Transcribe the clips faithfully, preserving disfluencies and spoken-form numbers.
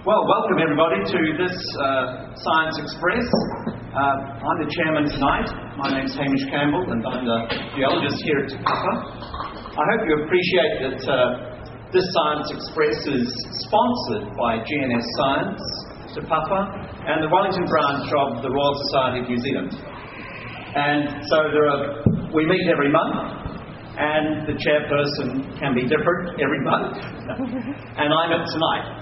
Well, welcome everybody to this uh, Science Express. Uh, I'm the chairman tonight. My name's Hamish Campbell and I'm the geologist here at Te Papa. I hope you appreciate that uh, this Science Express is sponsored by G N S Science, Te Papa, and the Wellington branch of the Royal Society of New Zealand. And so there are, we meet every month, and the chairperson can be different every month, and I'm it tonight.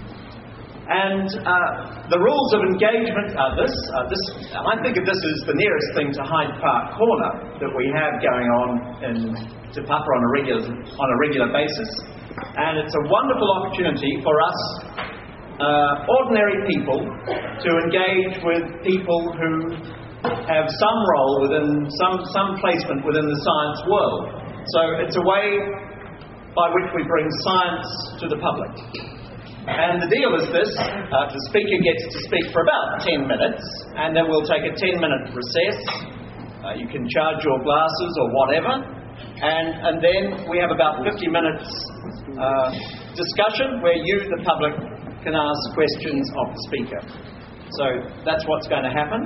And uh, the rules of engagement are this, uh, this. I think of this as the nearest thing to Hyde Park Corner that we have going on in Te Papa on a regular, on a regular basis. And it's a wonderful opportunity for us, uh, ordinary people, to engage with people who have some role within, some, some placement within the science world. So it's a way by which we bring science to the public. And the deal is this, uh, the speaker gets to speak for about ten minutes, and then we'll take a ten minute recess. Uh, you can charge your glasses or whatever, and, and then we have about fifty minutes uh, discussion where you, the public, can ask questions of the speaker. So that's what's going to happen.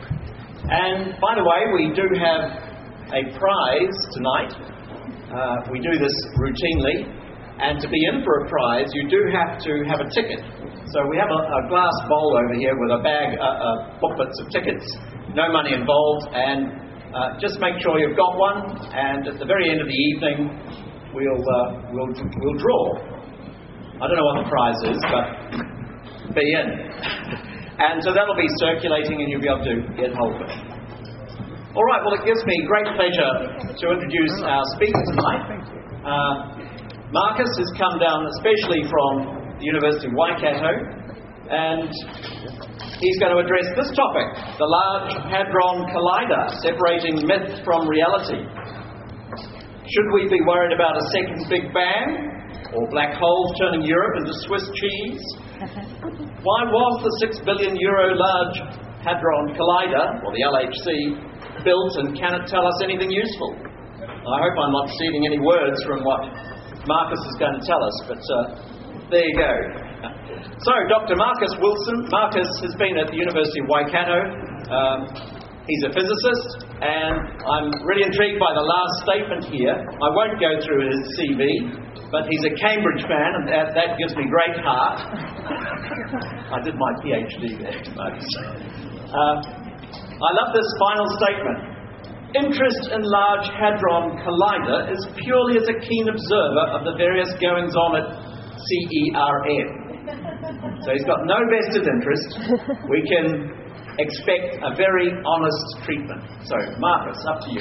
And by the way, we do have a prize tonight. Uh, we do this routinely. And to be in for a prize, you do have to have a ticket. So we have a, a glass bowl over here with a bag, uh, uh, booklets of tickets, no money involved, and uh, just make sure you've got one. And at the very end of the evening, we'll uh, we'll we'll draw. I don't know what the prize is, but be in. And so that'll be circulating, and you'll be able to get hold of it. All right. Well, it gives me great pleasure to introduce our speaker tonight. Uh, Marcus has come down especially from the University of Waikato, and he's going to address this topic, the Large Hadron Collider, separating myth from reality. Should we be worried about a second Big Bang, or black holes turning Europe into Swiss cheese? Why was the six billion euro Large Hadron Collider, or the L H C, built, and can it tell us anything useful? I hope I'm not stealing any words from what Marcus is going to tell us, but uh, there you go. So, Doctor Marcus Wilson. Marcus has been at the University of Waikato. Um, he's a physicist, and I'm really intrigued by the last statement here. I won't go through his C V, but he's a Cambridge fan, and that, that gives me great heart. I did my PhD there, Marcus. Uh, I love this final statement. Interest in Large Hadron Collider is purely as a keen observer of the various goings-on at C E R N. So he's got no vested interest. We can expect a very honest treatment. So, Marcus, up to you.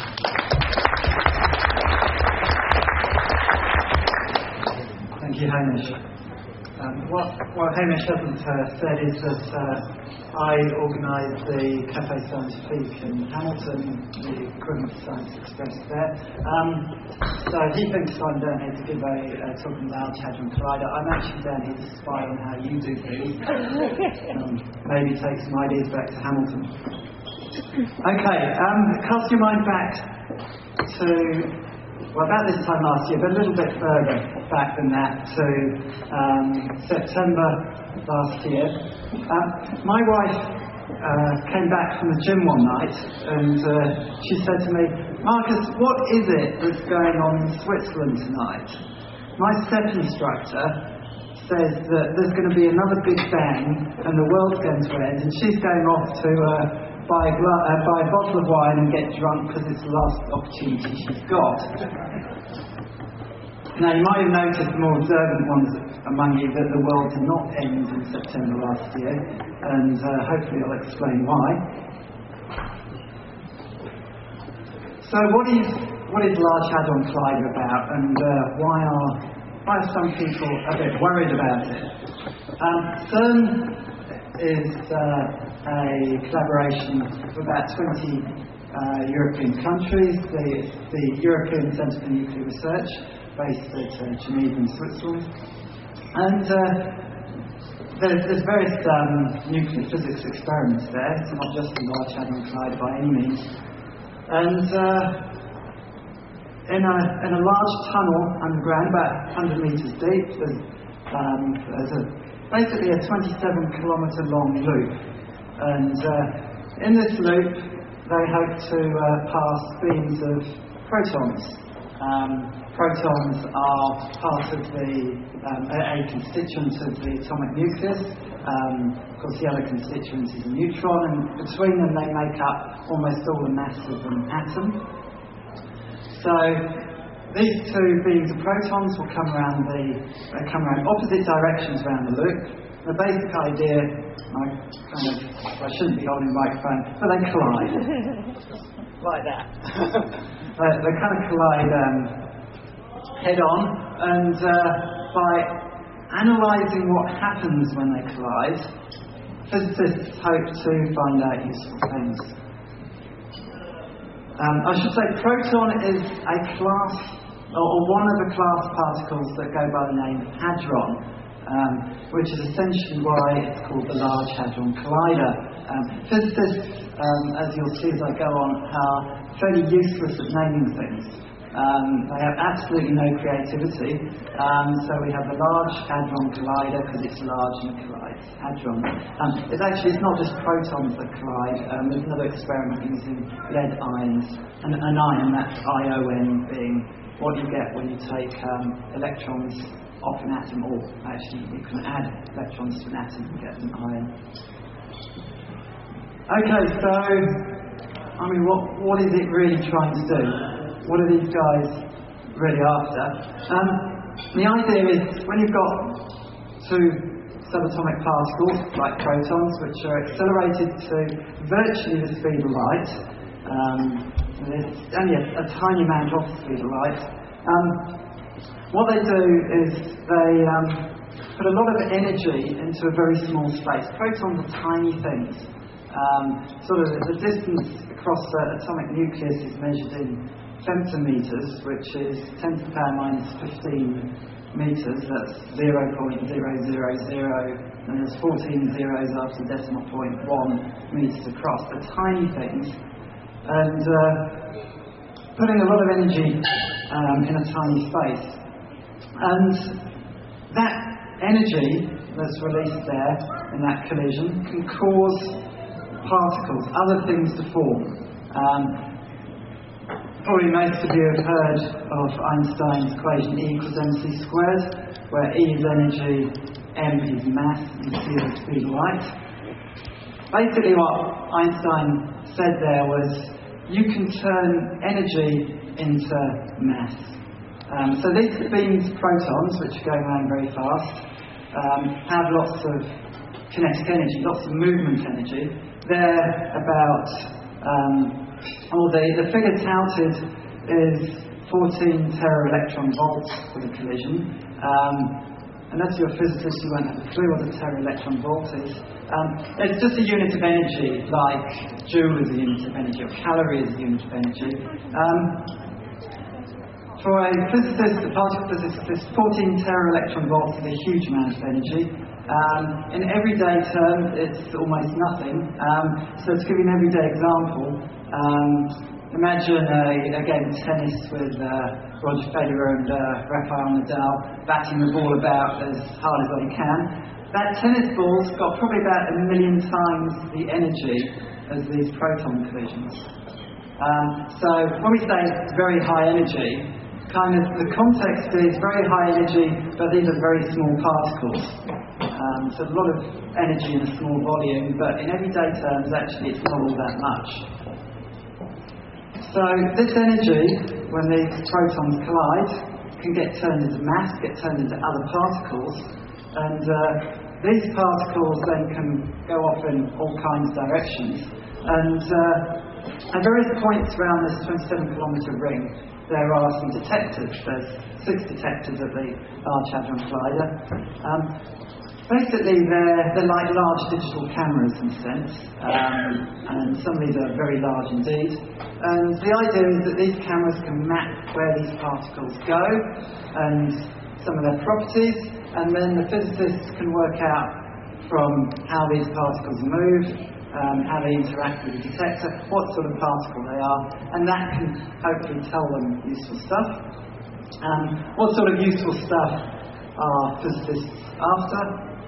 Thank you, Hamish. Um, what, what Hamish hasn't uh, said is that uh, I organised the Café Scientifique in Hamilton, the equivalent of Science Express there. Um, so he thinks I'm down here to give a uh, talk on the Large Hadron Collider. I'm actually down here to spy on how you do things. Um, maybe take some ideas back to Hamilton. Okay, um, cast your mind back to, well, about this time last year, but a little bit further back than that, to um, September last year. Uh, my wife uh, came back from the gym one night, and uh, she said to me, Marcus, what is it that's going on in Switzerland tonight? My step instructor says that there's going to be another Big Bang and the world's going to end, and she's going off to uh, buy, a gla- uh, buy a bottle of wine and get drunk because it's the last opportunity she's got. Now, you might have noticed, the more observant ones among you, that the world did not end in September last year, and uh, hopefully I'll explain why. So, what is what is Large Hadron Collider about, and uh, why are why are some people a bit worried about it? Um, CERN is uh, a collaboration of about twenty uh, European countries. The, the European Centre for Nuclear Research, based at uh, Geneva in Switzerland. And uh, there's, there's various um, nuclear physics experiments there. It's not just the Large Hadron Collider by any means. And uh, in, a, in a large tunnel underground, about one hundred metres deep, there's, um, there's a basically a twenty-seven kilometre long loop. And uh, in this loop, they hope to uh, pass beams of protons. Um, protons are part of the, um, a, a constituent of the atomic nucleus. Um, of course, the other constituent is a neutron, and between them they make up almost all the mass of an atom. So these two beams of protons will come around the uh, come around opposite directions around the loop. The basic idea, I kind of I shouldn't be holding the microphone, but they collide like that. they, they kind of collide um, head on, and uh, by analysing what happens when they collide, physicists hope to find out useful things. Um, I should say proton is a class, or, or one of the class particles that go by the name of hadron, um, which is essentially why it's called the Large Hadron Collider. Um, physicists, um, as you'll see as I go on, are fairly useless at naming things. Um, they have absolutely no creativity, um, so we have the Large Hadron Collider because it's large and it collides hadron. Um, it's actually it's not just protons that collide. Um, there's another experiment using lead ions, and an ion, that's I O N, being what you get when you take um, electrons off an atom, or actually you can add electrons to an atom and get an ion. Okay, so I mean, what what is it really trying to do? What are these guys really after? Um, the idea is when you've got two subatomic particles, like protons, which are accelerated to virtually the speed of light, um, there's only a, a tiny amount of the speed of light, um, what they do is they um, put a lot of energy into a very small space. Protons are tiny things. Um, sort of the distance across the atomic nucleus is measured in femtometers, which is ten to the power minus fifteen meters. That's zero point zero zero zero, and there's fourteen zeros after decimal point one meters across. They're tiny things, and uh, putting a lot of energy um, in a tiny space. And that energy that's released there in that collision can cause particles, other things to form. Um, Probably most of you have heard of Einstein's equation E equals mc squared, where E is energy, m is mass, and c is the speed of light. Basically what Einstein said there was, you can turn energy into mass. Um, so these beams of protons, which are going around very fast, um, have lots of kinetic energy, lots of movement energy. They're about... Um, Oh, the, the figure touted is fourteen tera electron volts for the collision. Um, unless you're a physicist, you won't have a clue what a tera electron volt is. Um, it's just a unit of energy, like joule is a unit of energy, or calorie is a unit of energy. Um, for a physicist, a particle physicist, fourteen tera electron volts is a huge amount of energy. Um, in everyday terms, it's almost nothing. Um, so to give you an everyday example, um, imagine a, a game of tennis with uh, Roger Federer and uh, Rafael Nadal batting the ball about as hard as they can. That tennis ball's got probably about a million times the energy as these proton collisions. Um, so when we say very high energy, kind of the context is very high energy, but these are very small particles. Um, so a lot of energy in a small volume, but in everyday terms, actually, it's not all that much. So this energy, when these protons collide, can get turned into mass, get turned into other particles, and uh, these particles then can go off in all kinds of directions. And uh, at various points around this twenty-seven kilometre ring, there are some detectors. There's six detectors at the Large Hadron Collider. Um, Basically, they're, they're like large digital cameras in a sense, um, and some of these are very large indeed. And the idea is that these cameras can map where these particles go and some of their properties, and then the physicists can work out from how these particles move, um, how they interact with the detector, what sort of particle they are, and that can hopefully tell them useful stuff. Um, what sort of useful stuff are physicists after?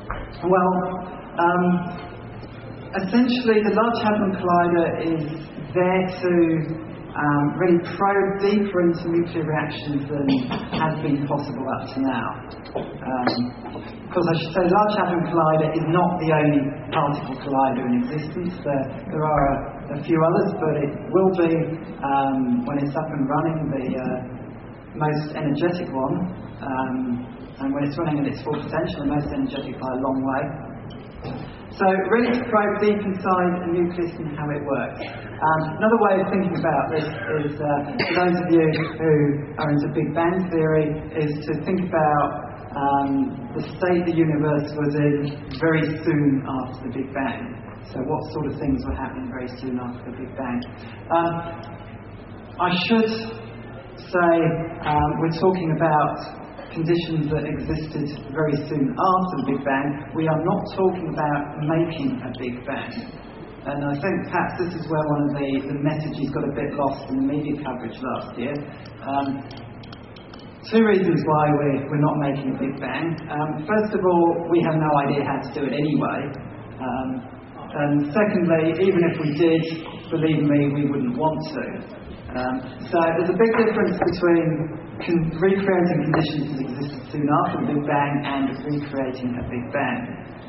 Well, um, essentially the Large Hadron Collider is there to um, really probe deeper into nuclear reactions than has been possible up to now. Um, because I should say Large Hadron Collider is not the only particle collider in existence. There, there are a, a few others, but it will be, um, when it's up and running, the uh, most energetic one. Um, and when it's running at its full potential, the most energetic by a long way. So really to probe deep inside a nucleus and how it works. Um, another way of thinking about this is, uh, for those of you who are into Big Bang theory, is to think about um, the state the universe was in very soon after the Big Bang. So what sort of things were happening very soon after the Big Bang. Um, I should say um, we're talking about conditions that existed very soon after the Big Bang. We are not talking about making a Big Bang. And I think perhaps this is where one of the, the messages got a bit lost in the media coverage last year. Um, two reasons why we're, we're not making a Big Bang. Um, first of all, we have no idea how to do it anyway. Um, and secondly, even if we did, believe me, we wouldn't want to. Um, so there's a big difference between con- recreating conditions that existed soon after the Big Bang and recreating a Big Bang.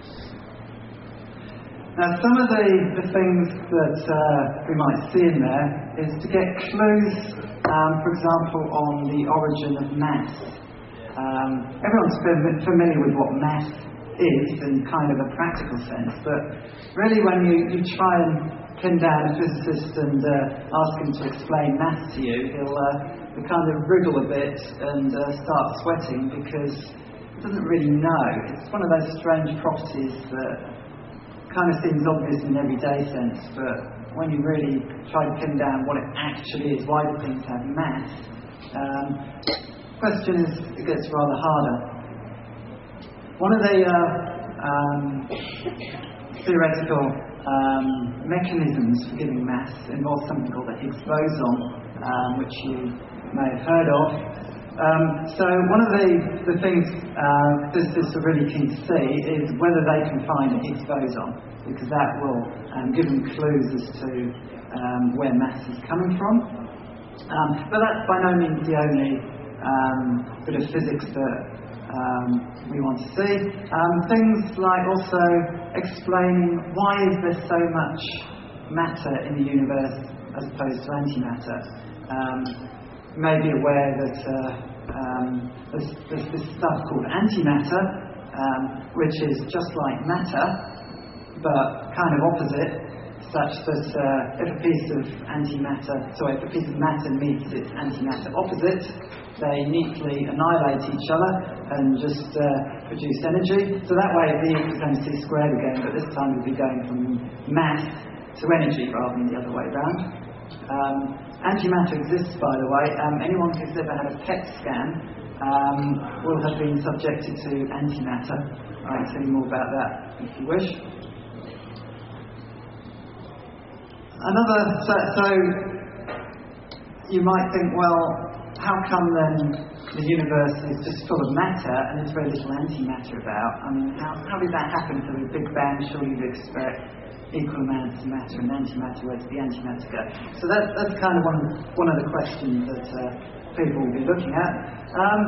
Now, some of the, the things that uh, we might see in there is to get clues, um, for example, on the origin of mass. Um, everyone's fam- familiar with what mass is in kind of a practical sense, but really when you, you try and pin down a physicist and uh, ask him to explain mass to you, he'll, uh, he'll kind of wriggle a bit and uh, start sweating because he doesn't really know. It's one of those strange properties that kind of seems obvious in everyday sense, but when you really try to pin down what it actually is, why do things have mass, um, the question is, it gets rather harder. One of the uh, um, theoretical um, mechanisms for giving mass involves something called the Higgs boson, um, which you may have heard of. Um, so one of the, the things uh, physicists are really keen to see is whether they can find a Higgs boson, because that will um, give them clues as to um, where mass is coming from. Um, but that's by no means the only um, bit of physics that um, we want to see. Um, things like also explaining why is there so much matter in the universe as opposed to antimatter. Um, you may be aware that uh, um, there's, there's this stuff called antimatter, um, which is just like matter, but kind of opposite, such that uh, if a piece of antimatter, sorry, if a piece of matter meets its antimatter opposite, they neatly annihilate each other and just uh, produce energy. So that way the equals mc squared again, but this time we'll be going from mass to energy rather than the other way around. Um, antimatter exists, by the way. Um, anyone who's ever had a P E T scan um, will have been subjected to antimatter. I can tell you more about that if you wish. Another, so, so you might think, well, how come then the universe is just full of matter and there's very little antimatter about? I mean, how, how did that happen for the Big Bang? Surely you'd expect equal amounts of matter and antimatter. Where does the antimatter go? So that, that's kind of one, one of the questions that uh, people will be looking at. Um,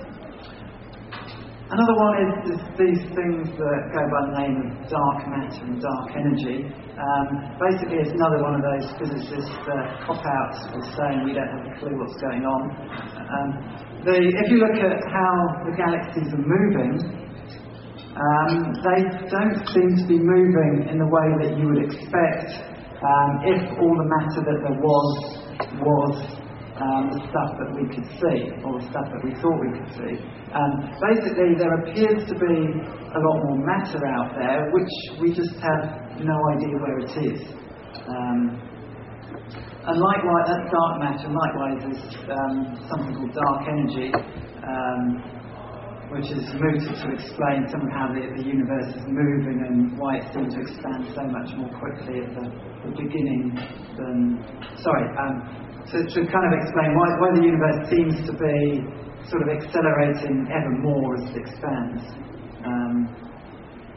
another one is, is these things that go by the name of dark matter and dark energy. Um, basically, it's another one of those physicists uh, cop-outs for saying we don't have a clue what's going on. Um, the, if you look at how the galaxies are moving, um, they don't seem to be moving in the way that you would expect um, if all the matter that there was was um, the stuff that we could see, or the stuff that we thought we could see. Um, basically, there appears to be a lot more matter out there, which we just have no idea where it is. Um, and likewise, that's dark matter, and likewise there's um, something called dark energy, um, which is mooted to explain some of how the, the universe is moving and why it seems to expand so much more quickly at the, the beginning than... Sorry, um, to, to kind of explain why, why the universe seems to be sort of accelerating ever more as it expands. Um,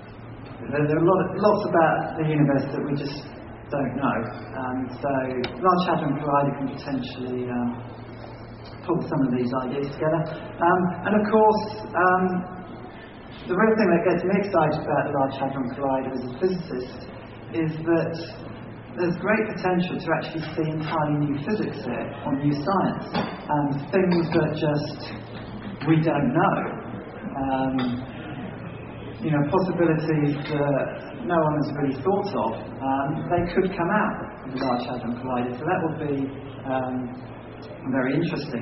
there, there are a lot of, lots about the universe that we just don't know. Um, so Large Hadron Collider can potentially um, pull some of these ideas together. Um, and of course, um, the real thing that gets me excited about the Large Hadron Collider as a physicist is that there's great potential to actually see entirely new physics here, or new science, and things that just we don't know. Um, you know, possibilities that no one has really thought of. Um, they could come out of the Large Hadron Collider, so that would be um, very interesting.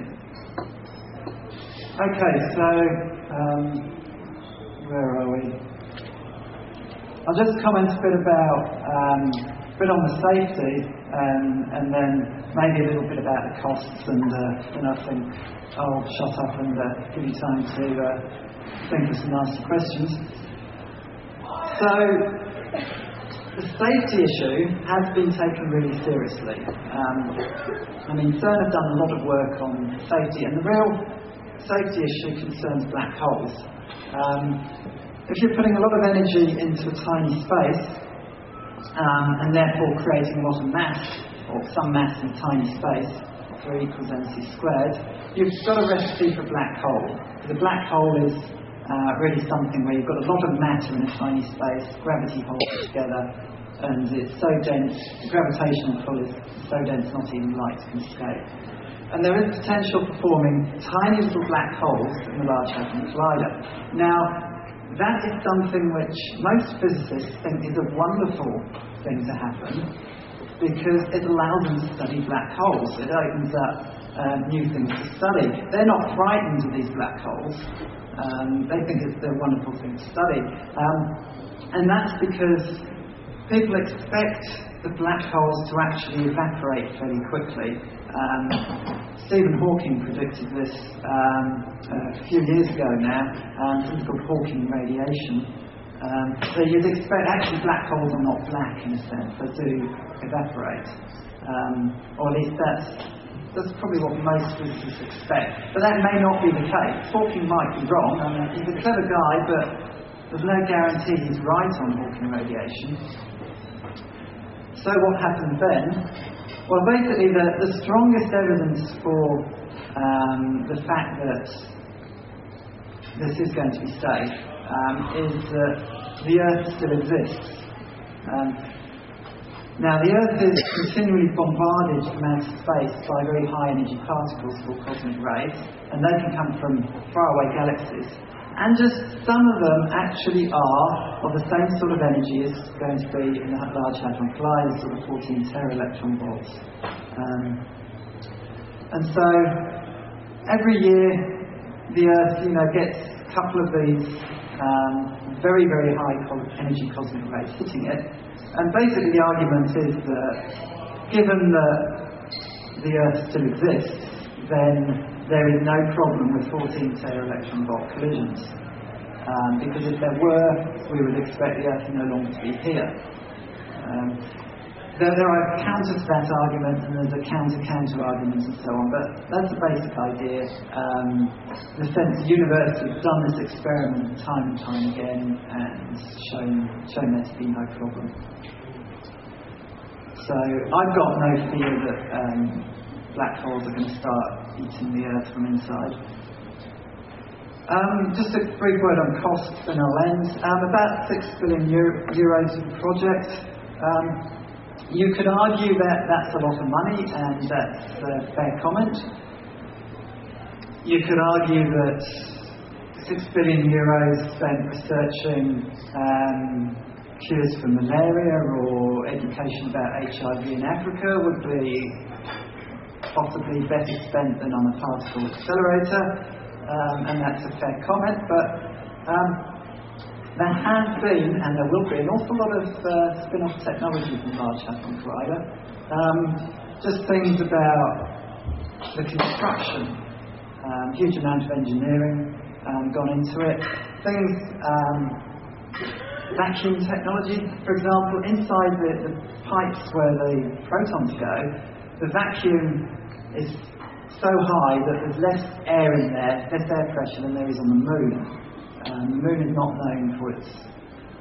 Okay, so um, where are we? I'll just comment a bit about um, a bit on the safety, um, and then maybe a little bit about the costs, and uh, then I think I'll shut up and uh, give you time to uh, think of some nasty questions. So, the safety issue has been taken really seriously. Um, I mean, CERN have done a lot of work on safety, and the real safety issue concerns black holes. Um, if you're putting a lot of energy into a tiny space, um, and therefore creating a lot of mass, or some mass in a tiny space, three equals mc squared, you've got a recipe for a black hole. The black hole is uh, really something where you've got a lot of matter in a tiny space, gravity holds it together, and it's so dense, the gravitational pull is so dense not even light can escape. And there is potential for forming tiny little black holes in the Large Hadron Collider. Now, that is something which most physicists think is a wonderful thing to happen, because it allows them to study black holes. It opens up uh, new things to study. They're not frightened of these black holes. Um, they think it's a wonderful thing to study. Um, and that's because people expect the black holes to actually evaporate fairly quickly. Um, Stephen Hawking predicted this um, a few years ago now, um, something called Hawking radiation. Um, so you'd expect, actually black holes are not black in a sense, they do evaporate. Um, or at least that's, that's probably what most physicists expect. But that may not be the case. Hawking might be wrong. I mean, he's a clever guy, but there's no guarantee he's right on Hawking radiation. So what happens then? Well, basically, the, the strongest evidence for um, the fact that this is going to be safe um, is that the Earth still exists. Um, now, the Earth is continually bombarded from outer space by very high-energy particles called cosmic rays, and they can come from faraway galaxies. And just some of them actually are of the same sort of energy as going to be in the Large Hadron Collider, sort of fourteen tera electron volts. Um, and so every year the Earth, you know, gets a couple of these um, very, very high co- energy cosmic rays hitting it. And basically the argument is that given that the Earth still exists, then there is no problem with fourteen tera electron volt collisions. Um, because if there were, we would expect the Earth no longer to be here. Um, there, there are counters to that argument, and there's a counter-counter argument and so on, but that's the basic idea. Um, in the sense the universe has done this experiment time and time again and shown, shown there to be no problem. So I've got no fear that um, black holes are going to start eating the Earth from inside. Um, just a brief word on costs, and I'll end. Um, about six billion euro, euros for the project. Um, you could argue that that's a lot of money, and that's a fair comment. You could argue that six billion euros spent researching um, cures for malaria or education about H I V in Africa would be possibly better spent than on a particle accelerator, um, and that's a fair comment, but um, there has been, and there will be, an awful lot of uh, spin-off technology from Large Hadron Collider. Um, just things about the construction, um, huge amount of engineering um, gone into it. Things, um, vacuum technology, for example, inside the, the pipes where the protons go, the vacuum is so high that there's less air in there, less air pressure than there is on the moon. Um, the moon is not known for its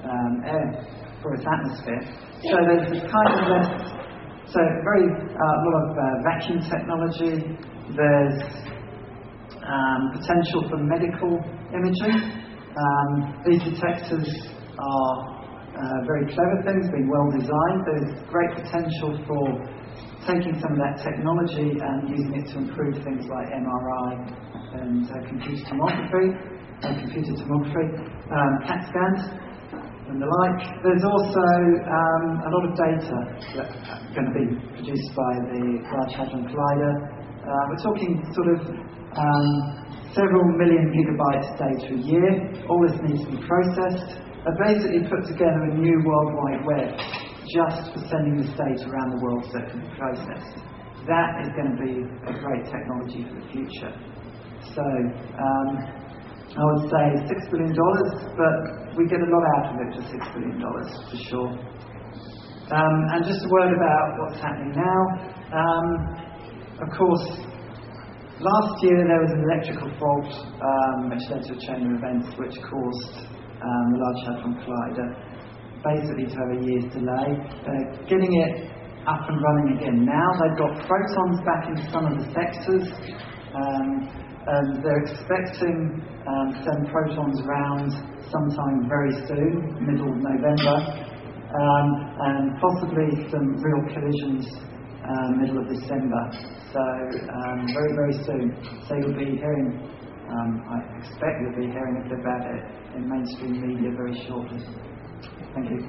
um, air, for its atmosphere. So there's this kind of less, so very uh, lot of uh, vacuum technology. There's um, potential for medical imaging. Um, these detectors are uh, very clever things, being well designed. There's great potential for taking some of that technology and using it to improve things like M R I and uh, computer tomography, uh, computer tomography, um, CAT scans, and the like. There's also um, a lot of data that's going to be produced by the Large Hadron Collider. Uh, we're talking sort of um, several million gigabytes of data a year. All this needs to be processed. I've basically put together a new World Wide Web just for sending this data around the world so it can be processed. That is going to be a great technology for the future. So, um, I would say six billion dollars, but we get a lot out of it for six billion dollars, for sure. Um, and just a word about what's happening now. Um, of course, last year there was an electrical fault um, which led to a chain of events which caused um, the Large Hadron Collider basically to have a year's delay. They're getting it up and running again now. They've got protons back into some of the sectors, um, and they're expecting um, to send protons around sometime very soon, middle of November, um, and possibly some real collisions um, middle of December. So um, very, very soon. So you'll be hearing, um, I expect you'll be hearing a bit about it in mainstream media very shortly. Thank you.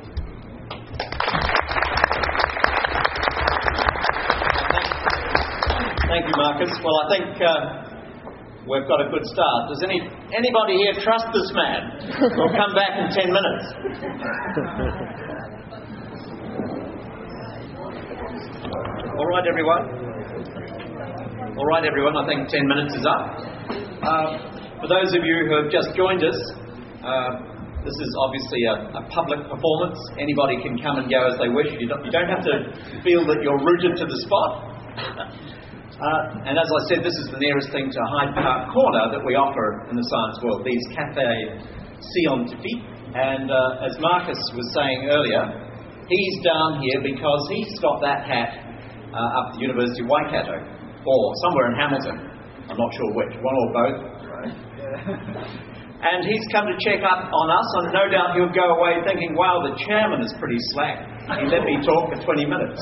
Thank you, Marcus. Well, I think uh, we've got a good start. Does any anybody here trust this man? We'll come back in ten minutes. All right, everyone. All right, everyone. I think ten minutes is up. Uh, for those of you who have just joined us, uh, this is obviously a, a public performance. Anybody can come and go as they wish. You don't, you don't have to feel that you're rooted to the spot. Uh, and as I said, this is the nearest thing to Hyde Park Corner that we offer in the science world, these Café Scientifique. And uh, as Marcus was saying earlier, he's down here because he's got that hat uh, up at the University of Waikato, or somewhere in Hamilton. I'm not sure which, one or both. Right. Yeah. And he's come to check up on us, and no doubt he'll go away thinking, wow, the chairman is pretty slack. He let me talk for twenty minutes.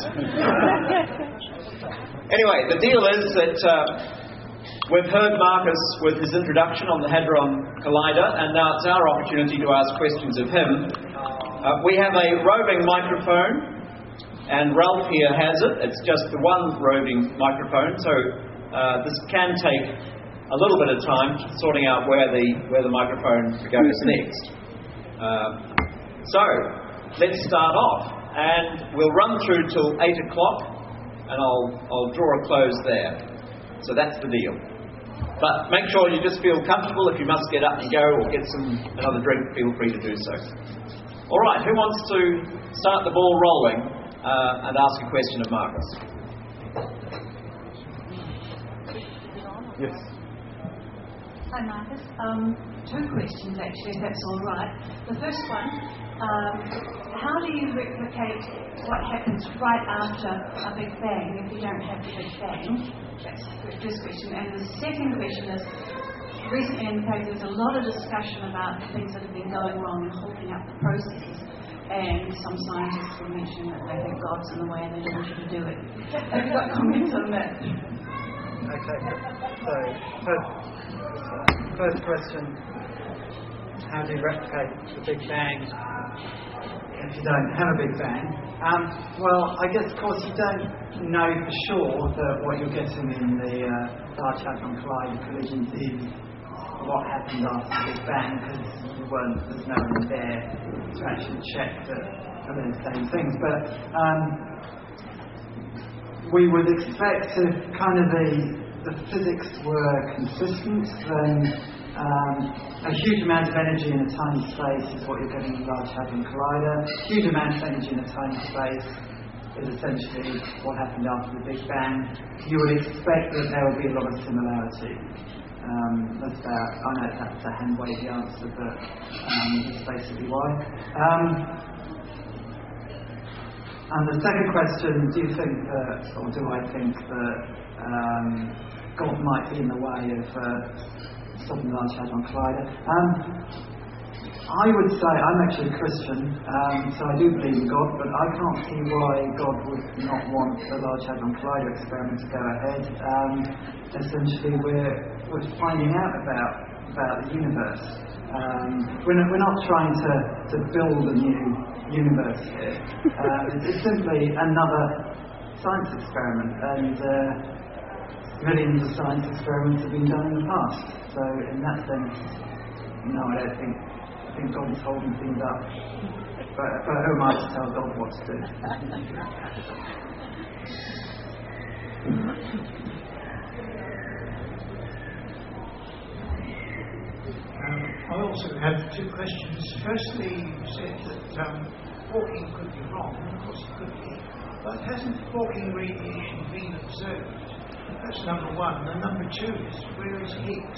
Anyway, the deal is that uh, we've heard Marcus with his introduction on the Hadron Collider, and now it's our opportunity to ask questions of him. Uh, we have a roving microphone, and Ralph here has it. It's just the one roving microphone, so uh, this can take a little bit of time sorting out where the where the microphone goes next. Uh, so let's start off, and we'll run through till eight o'clock, and I'll I'll draw a close there. So that's the deal. But make sure you just feel comfortable. If you must get up and go or get some another drink, feel free to do so. All right, who wants to start the ball rolling uh, and ask a question of Marcus? Yes. Hi, Marcus. Um, two questions, actually, if that's all right. The first one, um, how do you replicate what happens right after a Big Bang if you don't have the Big Bang? That's the first question. And the second question is, recently in the paper there's a lot of discussion about things that have been going wrong and holding up the process. And some scientists will mention that they think God's in the way and they don't want you to do it. Have you got comments on that? Okay. So, first, first question, how do you replicate the Big Bang if you don't have a Big Bang? Um, well, I guess, of course, you don't know for sure that what you're getting in the uh, Large Hadron Collider collisions is what happened after the Big Bang, because you weren't, there's no one there to actually check that they're the same things. But um, we would expect if kind of the, the physics were consistent, then um, a huge amount of energy in a tiny space is what you're getting in the Large Hadron Collider. A huge amount of energy in a tiny space is essentially what happened after the Big Bang. You would expect that there will be a lot of similarity. Um, that's about, I know that's a hand wavy answer, but um, that's basically why. Um, and the second question, do you think that, or do I think that um, God might be in the way of uh, stopping the Large Hadron Collider? Um, I would say, I'm actually a Christian, um, so I do believe in God, but I can't see why God would not want the Large Hadron Collider experiment to go ahead. Um, essentially, we're, we're finding out about, about the universe. Um, we're, not, we're not trying to, to build a new universe here. Uh, it's, it's simply another science experiment, and uh, millions of science experiments have been done in the past. So, in that sense, no, I don't think. I think God is holding things up. But, but who am I to tell God what to do? Um, I also have two questions. Firstly, you said that um, Hawking could be wrong, and of course it could be. But hasn't Hawking radiation been observed? That's number one. And number two is, where is Higgs?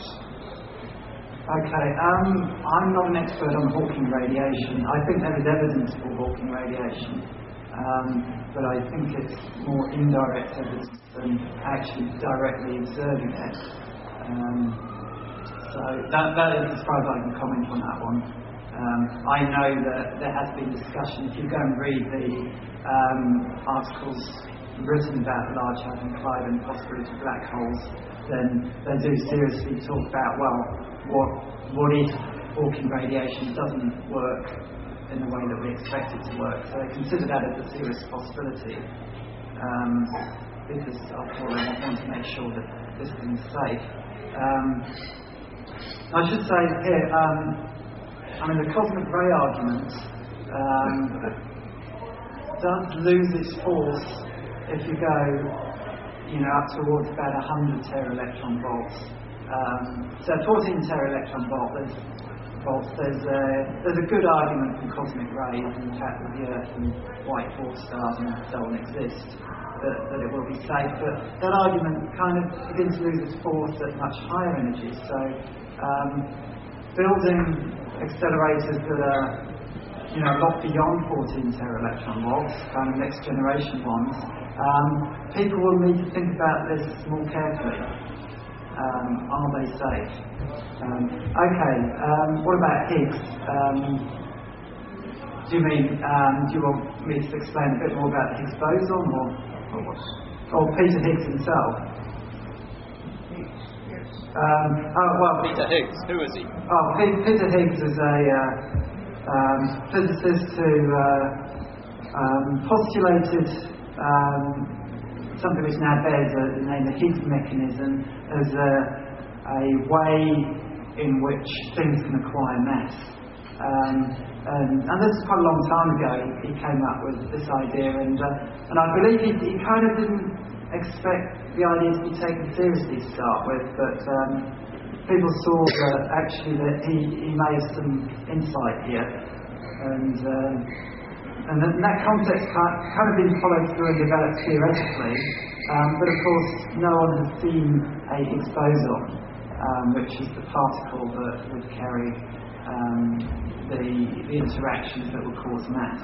Okay, um, I'm not an expert on Hawking radiation. I think there is evidence for Hawking radiation, um, but I think it's more indirect evidence than actually directly observing it. Um, so that, that is as far as I can comment on that one. Um, I know that there has been discussion. If you go and read the um, articles written about the Large Hadron Collider and possibility of black holes, then they do seriously talk about, well, what what if Hawking radiation doesn't work in the way that we expect it to work. So they consider that as a serious possibility, um, because after all they want to make sure that this thing is safe. Um, I should say here, um, I mean the cosmic ray argument um, does lose its force if you go, you know, up towards about one hundred tera electron volts. Um, so fourteen tera electron volt, there's, volts, there's a, there's a good argument for cosmic rays, and the fact that the Earth and white dwarf stars and so on exist, that, that it will be safe. But that argument kind of begins to lose its force at much higher energies. So um, building accelerators that are, you know, a lot beyond fourteen tera electron volts, kind of next generation ones, um, people will need to think about this more carefully. Um, are they safe? Um, okay, um, what about Higgs? Um, do you mean, um, do you want me to explain a bit more about the Higgs boson, or, or, what? or Peter Higgs himself? Higgs, yes. Um, oh, well, Peter Higgs, who is he? Oh, P- Peter Higgs is a uh, um, physicist who uh, um, postulated um, something which now bears the name of Higgs mechanism as a, a way in which things can acquire mass. Um, and, and this is quite a long time ago he came up with this idea, and uh, and I believe he, he kind of didn't expect the idea to be taken seriously to start with, but um, people saw that actually that he, he may have some insight here, and um, And in that context, kind of been followed through and developed theoretically, um, but of course, no one has seen a Higgs boson, um, which is the particle that would carry um, the, the interactions that would cause mass.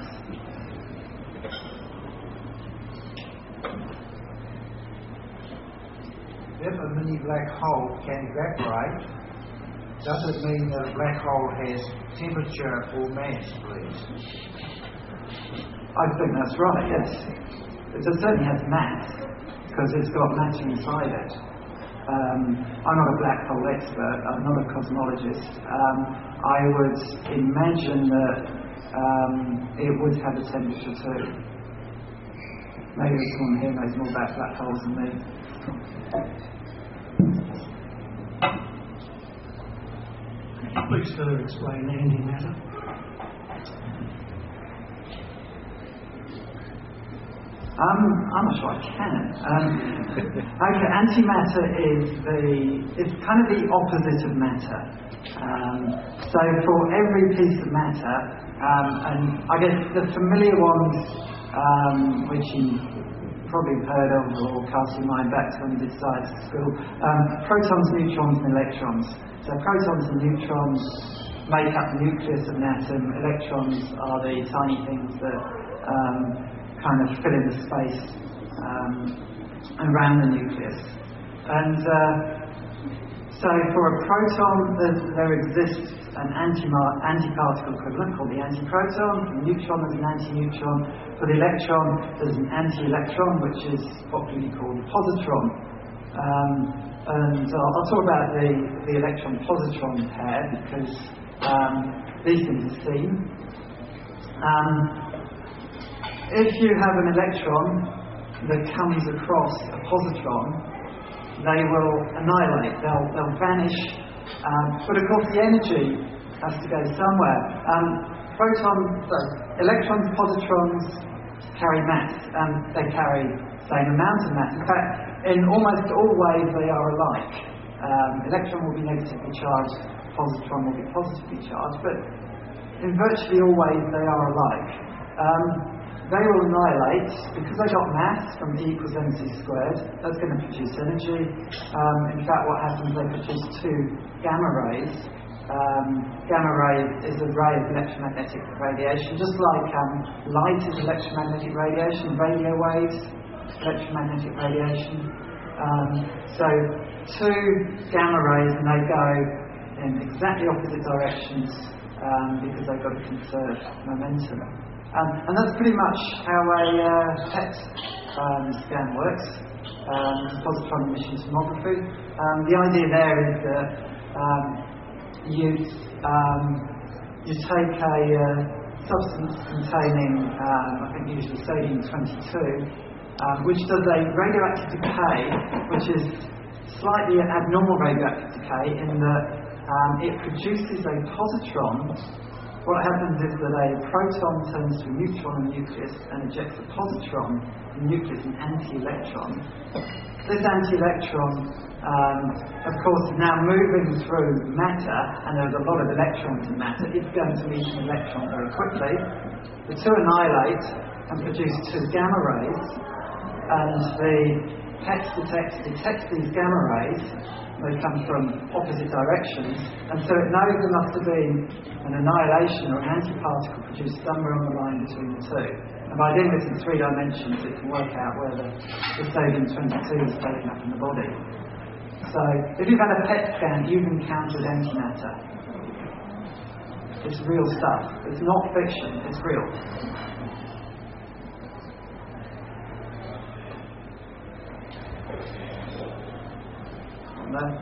If a mini black hole can evaporate, does it mean that a black hole has temperature or mass, please? I think that's right, yes. It certainly has mass, because it's got matter inside it. Um, I'm not a black hole expert, I'm not a cosmologist. Um, I would imagine that um, it would have a temperature too. Maybe someone here knows more about black holes than me. Please further explain antimatter. Um, I'm not sure I can. Um, okay, antimatter is the it's kind of the opposite of matter. Um, so for every piece of matter, um, and I guess the familiar ones, um, which you probably have heard of or cast your mind back to when you did science at school. Um, protons, neutrons and electrons. So protons and neutrons make up the nucleus of an atom. Electrons are the tiny things that um, kind of fill in the space um, around the nucleus. And uh, so for a proton, there, there exists an anti- antiparticle equivalent called the antiproton. For the neutron, there's an antineutron. For the electron, there's an anti-electron, which is popularly called a positron. Um, and uh, I'll talk about the, the electron-positron pair because um, these things are seen. Um, if you have an electron that comes across a positron, they will annihilate, they'll, they'll vanish, um, but of course the energy has to go somewhere. Um, protons, sorry, electrons, positrons carry mass, and they carry the same amount of mass. In fact, in almost all ways they are alike. Um, electron will be negatively charged, positron will be positively charged, but in virtually all ways they are alike. Um, They will annihilate because they got mass from E equals mc squared. That's going to produce energy. Um, in fact, what happens, they produce two gamma rays. Um, gamma ray is a ray of electromagnetic radiation, just like um, light is electromagnetic radiation, radio waves, electromagnetic radiation. Um, so two gamma rays, and they go in exactly opposite directions um, because they've got to conserve momentum. Um, and that's pretty much how a uh, P E T um, scan works, um, positron emission tomography. Um, the idea there is that um, you, um, you take a uh, substance containing, um, I think usually sodium twenty-two, um, which does a radioactive decay, which is slightly abnormal radioactive decay in that um, it produces a positron. What happens is that a proton turns to a neutron in the nucleus and ejects a positron in the nucleus, an anti-electron. This anti-electron, um, of course, is now moving through matter, and there's a lot of electrons in matter. It's going to meet an electron very quickly. The two annihilate and produce two gamma rays, and the P E T detects, detects these gamma rays. They come from opposite directions, and so it knows there must have been an annihilation or an antiparticle produced somewhere on the line between the two. And by doing this in three dimensions, it can work out where the, the sodium twenty-two is taken up in the body. So if you've had a P E T scan, you've encountered antimatter. It's real stuff. It's not fiction, it's real. Hi, I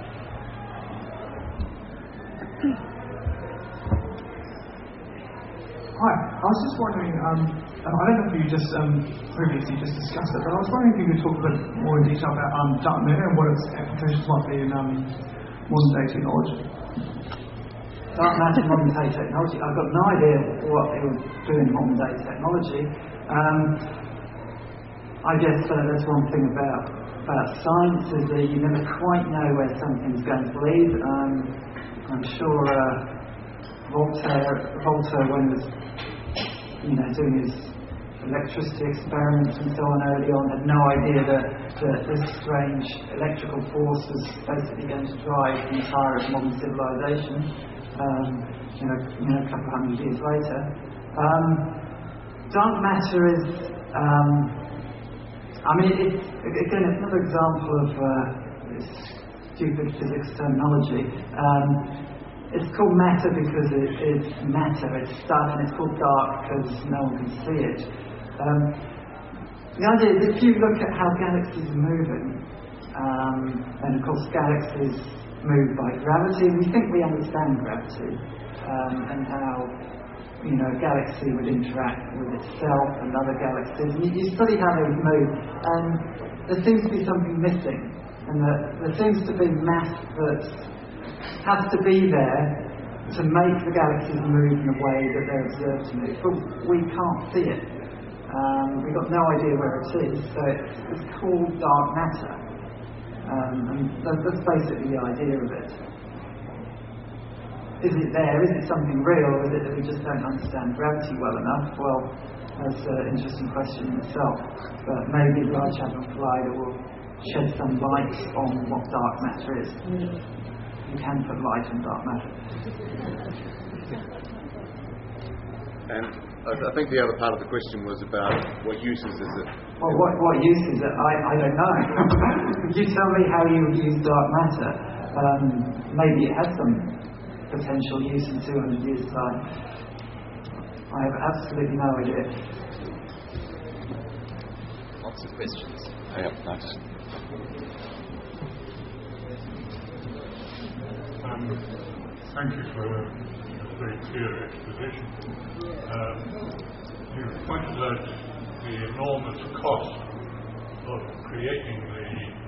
was just wondering, um, I don't know if you just um, previously just discussed it, but I was wondering if you could talk a bit more in detail about um, dark matter and what its applications might be in um, modern day technology. Dark matter in modern day technology. I've got no idea what it would do in modern day technology. Um, I guess uh, that's one thing about about science is that you never quite know where something's going to lead. Um, I'm sure uh, Voltaire, Voltaire, when he was, you know, doing his electricity experiments and so on early on, had no idea that, that this strange electrical force was basically going to drive the entire modern civilization. Um, you know, you know, a couple of hundred years later. Um, dark matter is. Um, I mean, it's, again, it's another example of uh, stupid physics terminology. Um, it's called matter because it, it's matter, it's stuff, and it's called dark because no one can see it. Um, the idea is if you look at how galaxies are moving, um, and of course galaxies move by gravity, and we think we understand gravity, um, and how you know, a galaxy would interact with itself and other galaxies. You, you study how they move, and there seems to be something missing, and that there seems to be mass that has to be there to make the galaxies move in the way that they're observed to move. But we can't see it. Um, we've got no idea where it is, so it's, it's called dark matter. Um, and that, that's basically the idea of it. is it there? Is it something real? Or is it that we just don't understand gravity well enough? Well, that's an interesting question in itself. But maybe the Large Hadron Collider will shed some light on what dark matter is. You can put light on dark matter. And I think the other part of the question was about what uses is it? Well, what, what use is it? I, I don't know. Could you tell me how you would use dark matter? Um, maybe it has some potential use in two hundred years' time. I have absolutely no idea. Lots of questions. Yeah, nice. Um, thank you for a very clear exposition. Um, you pointed out the enormous cost of creating the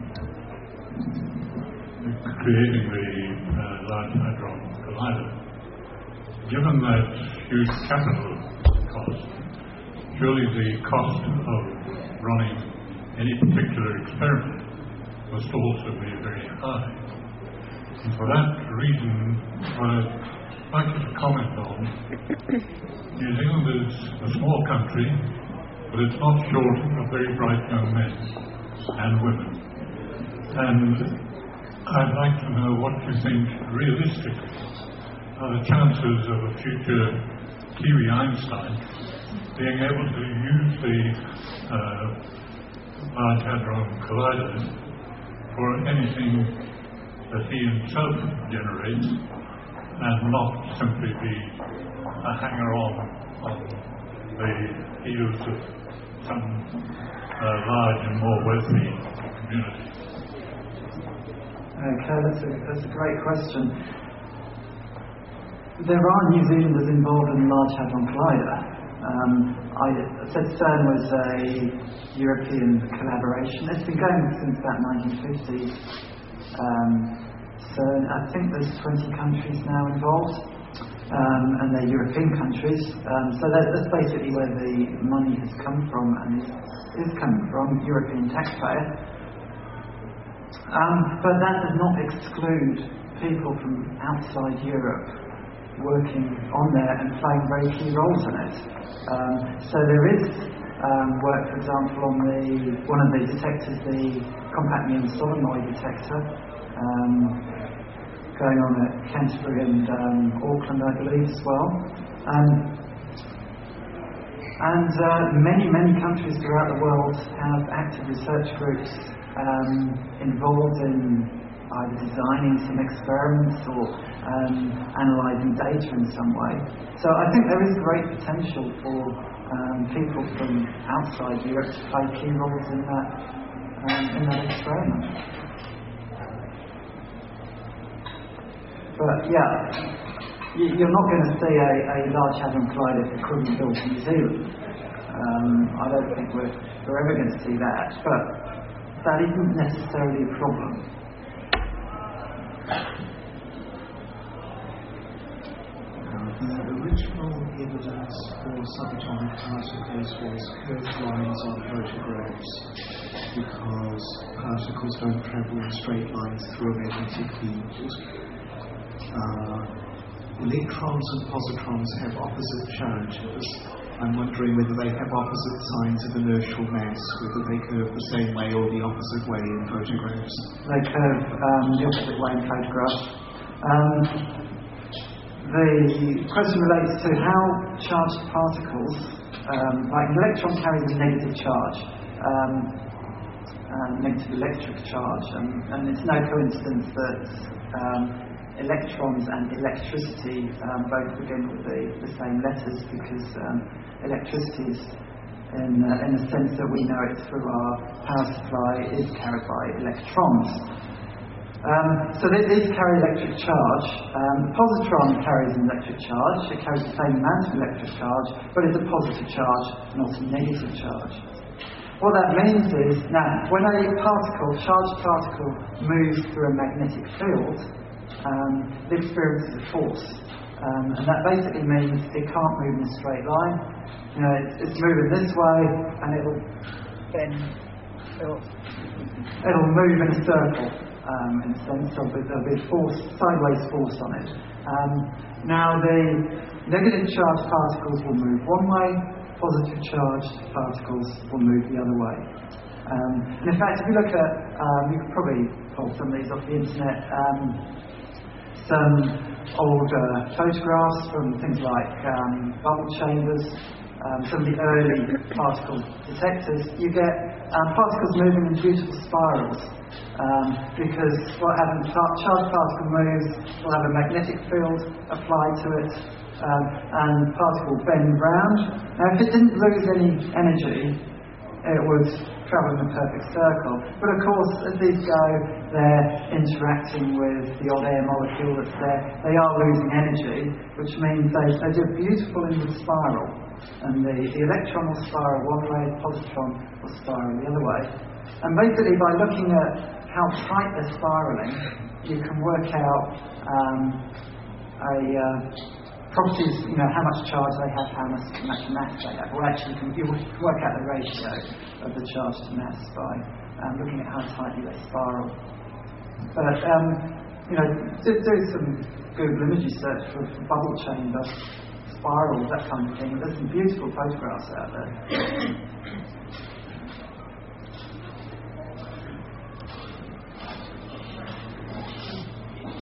creating the uh, Large Hadron Collider. Given that huge capital cost, surely the cost of running any particular experiment must also be very high. And for that reason, I'd like you to comment on New Zealand is a small country, but it's not short of very bright young men and women. And I'd like to know what you think realistically are the chances of a future Kiwi Einstein being able to use the uh, Large Hadron Collider for anything that he himself generates and not simply be a hanger-on on the heels of some uh, large and more wealthy community. Okay, that's a, that's a great question. There are New Zealanders involved in the Large Hadron Collider. Um, I said CERN was a European collaboration. It's been going since about nineteen fifties. Um, CERN, I think there's twenty countries now involved, um, and they're European countries. Um, so that, that's basically where the money has come from, and is, is coming from, European taxpayer. Um, but that does not exclude people from outside Europe working on there and playing very key roles in it. Um, so there is um, work, for example, on the one of the detectors, the compact muon solenoid detector, um, going on at Canterbury and um, Auckland, I believe, as well. Um, and uh, many, many countries throughout the world have active research groups um, involved in either designing some experiments or um, analysing data in some way. So I think there is great potential for um, people from outside Europe to play key roles in that um, in that experiment. But yeah, you, you're not going to see a, a Large Hadron Collider equivalent built in New Zealand. Um, I don't think we're, we're ever going to see that. But that isn't necessarily a problem. The original evidence for subatomic particles was curved lines on photographs, because particles don't travel in straight lines through a magnetic field. Uh, electrons and positrons have opposite charges. I'm wondering whether they have opposite signs of inertial mass, whether they curve the same way or the opposite way in photographs. They curve um, the opposite way in photographs. Um, The question relates to how charged particles, um, like an electron carries a negative charge, um, um, negative electric charge, and, and it's no coincidence that um, electrons and electricity um, both begin with the, the same letters, because um, electricity is, in, uh, in the sense that we know it through our power supply, is carried by electrons. Um, so th- these carry electric charge. Um, the positron carries an electric charge. It carries the same amount of electric charge, but it's a positive charge, not a negative charge. What that means is, now, when a particle, charged particle, moves through a magnetic field, um, it experiences a force. Um, and that basically means it can't move in a straight line. You know, it's, it's moving this way, and it'll then it'll, it'll move in a circle. Um, in a sense, there'll be, there'll be a force, sideways force on it. Um, now the negative charged particles will move one way, positive charged particles will move the other way. Um, and in fact, if you look at, um, you could probably pull some of these off the internet, um, some old uh, photographs from things like um, bubble chambers, um, some of the early particle detectors, you get um, particles moving in beautiful spirals. Um, because what happens, charged particle moves, will have a magnetic field applied to it, um, and particle will bend round. Now, if it didn't lose any energy, it would travel in a perfect circle. But of course, as these go, they're interacting with the odd air molecule that's there. They are losing energy, which means they, they do a beautiful inward spiral. And the, the electron will spiral one way, the positron will spiral the other way. And basically, by looking at how tight they're spiraling, you can work out um, a uh, properties, you know, how much charge they have, how much, much mass they have. Well, actually, you can, you can work out the ratio of the charge to mass by um, looking at how tightly they spiral. But, um, you know, do, do some Google image search for bubble chamber, spirals, that kind of thing. There's some beautiful photographs out there.